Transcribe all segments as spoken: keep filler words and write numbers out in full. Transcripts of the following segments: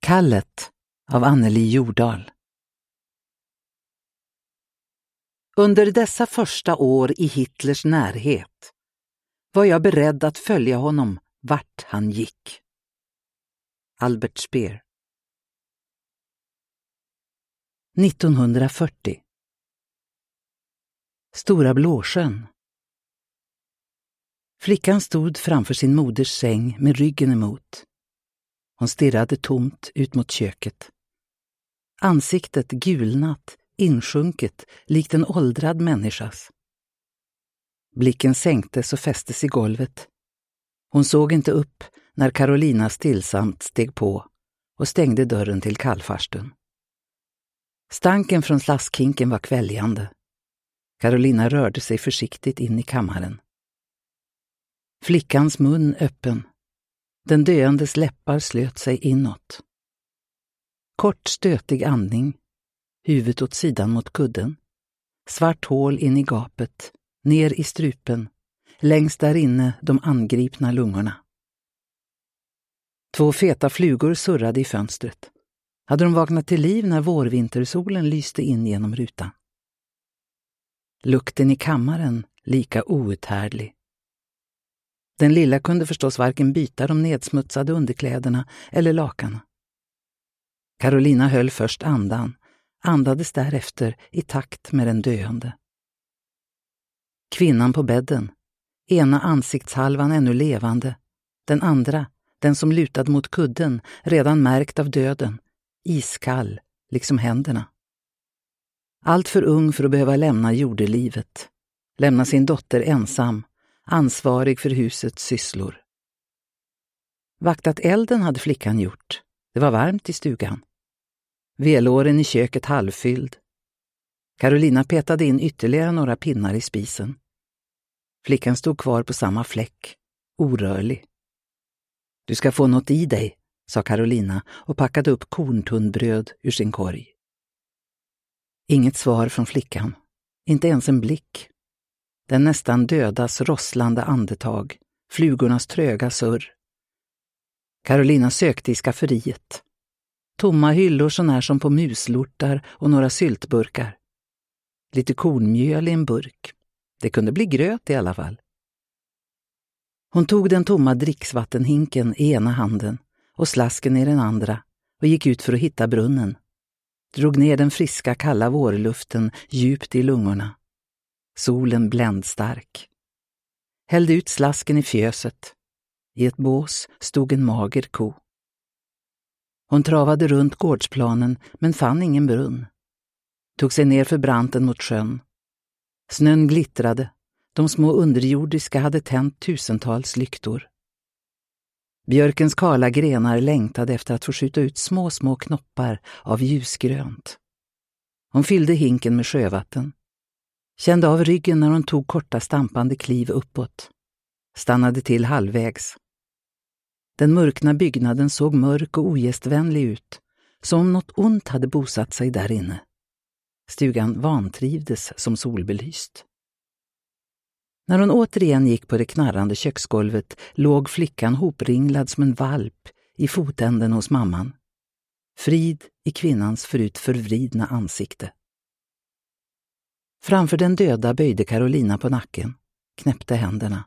Kallet av Anneli Jordahl. Under dessa första år i Hitlers närhet var jag beredd att följa honom vart han gick. Albert Speer. nittonhundrafyrtio. Stora Blåsjön. Flickan stod framför sin moders säng med ryggen emot. Hon stirrade tomt ut mot köket. Ansiktet gulnat, insjunket, likt en åldrad människas. Blicken sänktes och fästes i golvet. Hon såg inte upp när Carolina stillsamt steg på och stängde dörren till kallfarstun. Stanken från slaskhinken var kväljande. Carolina rörde sig försiktigt in i kammaren. Flickans mun öppen. Den döendes läppar slöt sig inåt. Kort stötig andning, huvudet åt sidan mot kudden. Svart hål in i gapet, ner i strupen, längst där inne de angripna lungorna. Två feta flugor surrade i fönstret. Hade de vaknat till liv när vårvintersolen lyste in genom rutan. Lukten i kammaren lika outhärdlig. Den lilla kunde förstås varken byta de nedsmutsade underkläderna eller lakarna. Carolina höll först andan, andades därefter i takt med den döende. Kvinnan på bädden, ena ansiktshalvan ännu levande, den andra, den som lutade mot kudden, redan märkt av döden, iskall, liksom händerna. Allt för ung för att behöva lämna jordelivet, lämna sin dotter ensam, ansvarig för husets sysslor. Vaktat elden hade flickan gjort. Det var varmt i stugan. Velåren i köket halvfylld. Carolina petade in ytterligare några pinnar i spisen. Flickan stod kvar på samma fläck, orörlig. Du ska få något i dig, sa Carolina och packade upp korntunnbröd ur sin korg. Inget svar från flickan, inte ens en blick. Den nästan dödas rosslande andetag, flugornas tröga surr. Carolina sökte i skafferiet. Tomma hyllor så när som på muslortar och några syltburkar. Lite kornmjöl i en burk. Det kunde bli gröt i alla fall. Hon tog den tomma dricksvattenhinken i ena handen och slasken i den andra och gick ut för att hitta brunnen. Drog ner den friska kalla vårluften djupt i lungorna. Solen bländstark. Hällde ut slasken i fjöset. I ett bås stod en mager ko. Hon travade runt gårdsplanen men fann ingen brunn. Tog sig ner för branten mot sjön. Snön glittrade. De små underjordiska hade tänt tusentals lyktor. Björkens kala grenar längtade efter att få skjuta ut små, små knoppar av ljusgrönt. Hon fyllde hinken med sjövatten. Kände av ryggen när hon tog korta stampande kliv uppåt. Stannade till halvvägs. Den mörkna byggnaden såg mörk och ogästvänlig ut, som om något ont hade bosatt sig där inne. Stugan vantrivdes som solbelyst. När hon återigen gick på det knarrande köksgolvet låg flickan hopringlad som en valp i fotänden hos mamman. Frid i kvinnans förut förvridna ansikte. Framför den döda böjde Carolina på nacken, knäppte händerna.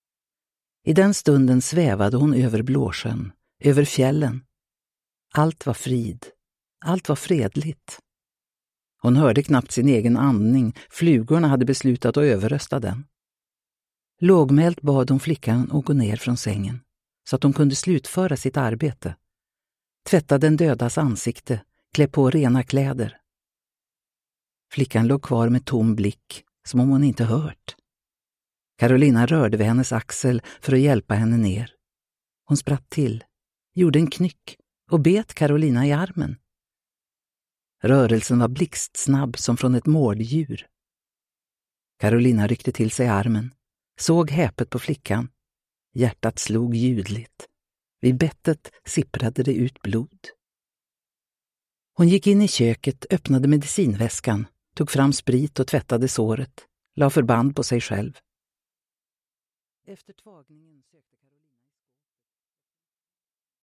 I den stunden svävade hon över Blåsjön, över fjällen. Allt var frid, allt var fredligt. Hon hörde knappt sin egen andning, flugorna hade beslutat att överrösta den. Lågmält bad hon flickan att gå ner från sängen, så att hon kunde slutföra sitt arbete. Tvätta den dödas ansikte, klä på rena kläder. Flickan låg kvar med tom blick, som om hon inte hört. Carolina rörde vid hennes axel för att hjälpa henne ner. Hon spratt till, gjorde en knyck och bet Carolina i armen. Rörelsen var blixtsnabb som från ett mårddjur. Carolina ryckte till sig armen, såg häpet på flickan. Hjärtat slog ljudligt. Vid bettet sipprade det ut blod. Hon gick in i köket, öppnade medicinväskan, tog fram sprit och tvättade såret, la förband på sig själv. Efter tvagningen sökte